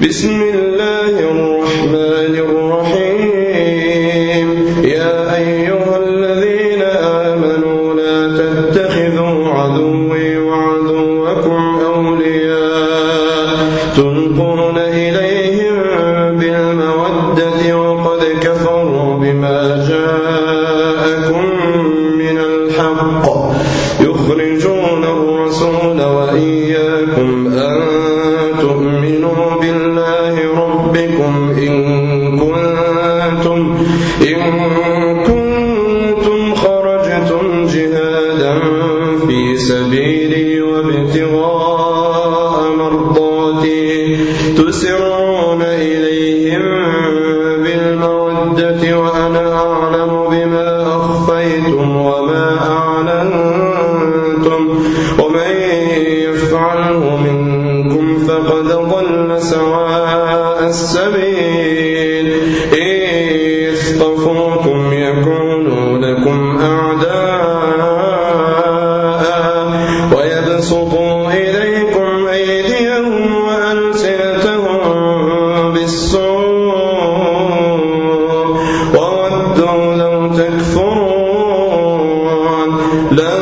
بسم الله الرحمن الرحيم يا أيها الذين آمنوا لا تتخذوا عدوي وعدوكم أولياء تلقون إليهم بالمودة وقد كفروا بما جاءكم من الحق يخرجون الرسول وإياكم أن تؤمنوا بالله ربكم إن كنتم خرجتم جهادا في سبيلي وابتغاء مرضاتي تسرون إليهم بالمودة وأنا أعلم بما أخفيتم وما أعلنتم ومن يفعله منكم فقد ضل سواء السبيل إن يثقفوكم يكونوا لكم أعداء ويبسطوا إليكم أيديهم وألسنتهم بالسوء وودوا لو تكفرون لن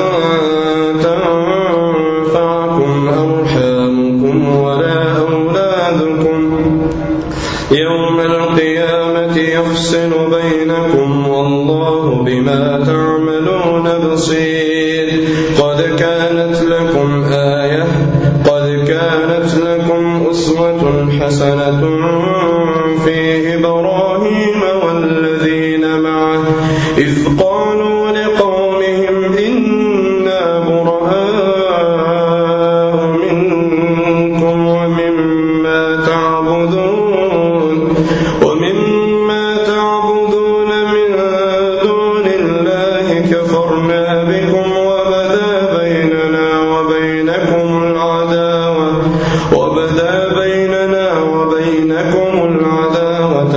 تنفعكم أرحامكم ولا أولادكم يوم القيامة يفصل بينكم والله بما تعملون بصير قد كانت لكم أسوة حسنة في إبراهيم والذين معه إذ قالوا لقومهم إنا براء منكم ومما تعبدون من دون الله كفرنا بكم وبدا بيننا وبينكم العداوة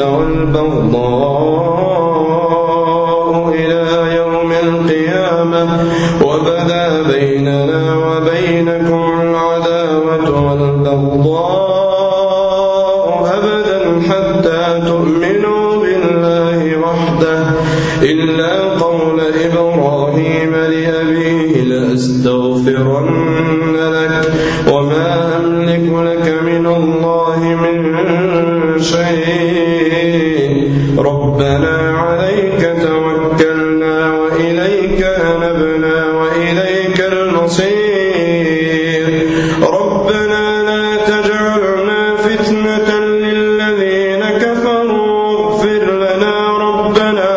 والبغضاء إلى يوم القيامة أبدا حتى تؤمنوا بالله وحده إلا قول إبراهيم لأبيه لأستغفرن لك وما أملك لك من الله من شيء ربنا عليك توكلنا وإليك أنبنا وإليك المصير ربنا لا تجعلنا فتنة للذين كفروا واغفر لنا ربنا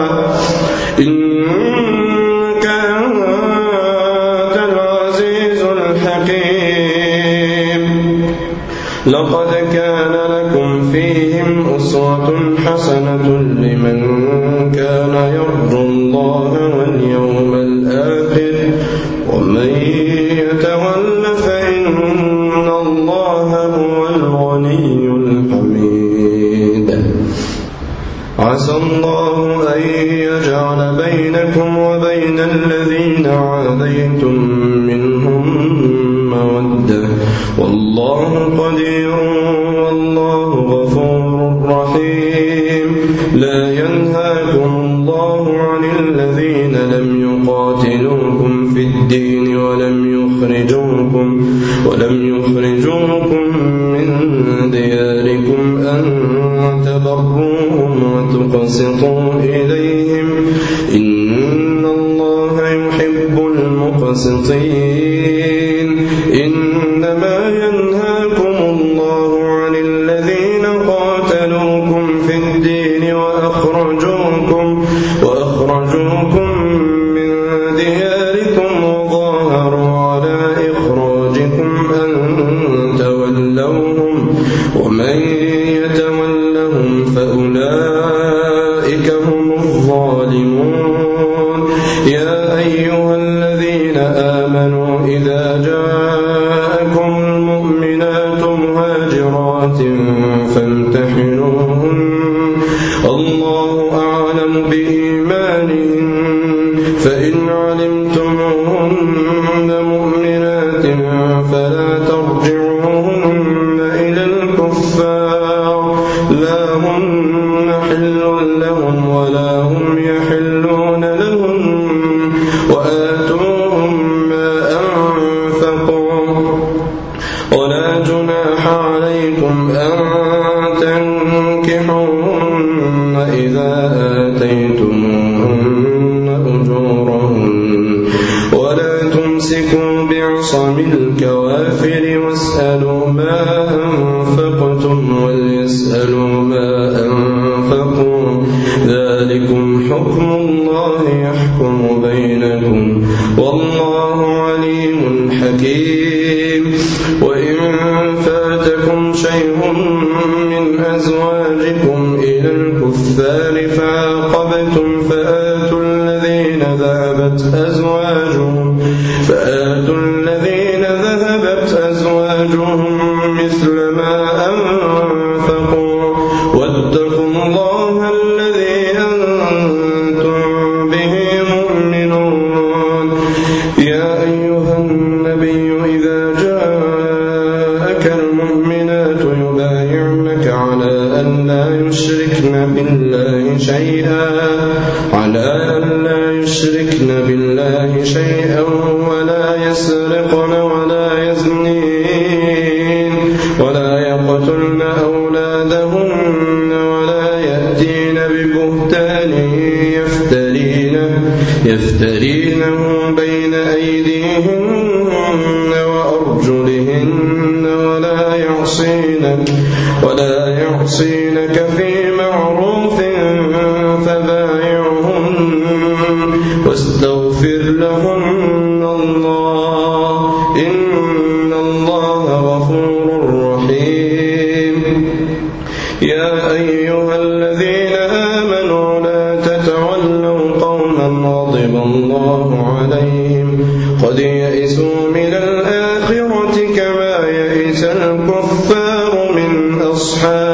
إنك أنت العزيز الحكيم لقد كان لكم فيهم أسوة حسنة لمن كان يرجو الله واليوم الآخر ومن يتول فإن الله هو الغني الحميد عسى الله أن يجعل بينكم وبين الذين عاديتم منهم مودة والله قدير والله غفور رحيم لا ينهاكم الله عن الذين لم يقاتلوكم في الدين ولم يخرجوكم من دياركم أن تبروهم وتقسطوا إليهم إن الله يحب المقسطين إنما ينهاكم الله عن الذين قاتلوكم في الدين وأخرجوكم من دياركم وظاهروا على إخراجكم أن تولوهم ومن يتولهم فأولئك هم الظالمون يا أيها الذين آمنوا إذا جاءكم المؤمنات مهاجرات فامتحنوهن الله أعلم بإيمانهن فإن علمتموهن مؤمنات فلا ترجعوهن إلى الكفار الكفار لا هن حل لهم ولا هم يحلون لهم وآتوهم ما أنفقوا ولا جناح عليكم أن تنكحوهن إذا آتيتموهن أجورهن ولا تمسكوا بعصم الكوافر واسألوا ما أنفقتم وليسألوا ما أنفقوا ذلكم حكم الله يحكم بينكم والله عليم حكيم وإن فاتكم شيء من أزواجكم إلى الكفار فعاقبتم فآتوا الذين ذهبت أزواجهم مثل ما أنفقوا واتقوا الله الذي أنتم به مؤمنون يا أيها النبي إذا جاءك المؤمنات يبايعنك على أن لا يشركن بالله شيئا ولا يسرقن ولا يزنين ولا يقتلن أولادهن ولا يأتين ببهتان يفترينه بين أيديهن وأرجلهن ولا يعصينك في معروف فبايعهن واستغفر لهن الله إن الله غفور رحيم يا أيها الذين آمنوا لا تتولوا قوما غضب الله عليهم قد يئسوا من الآخرة كما يئس الكفار من أصحاب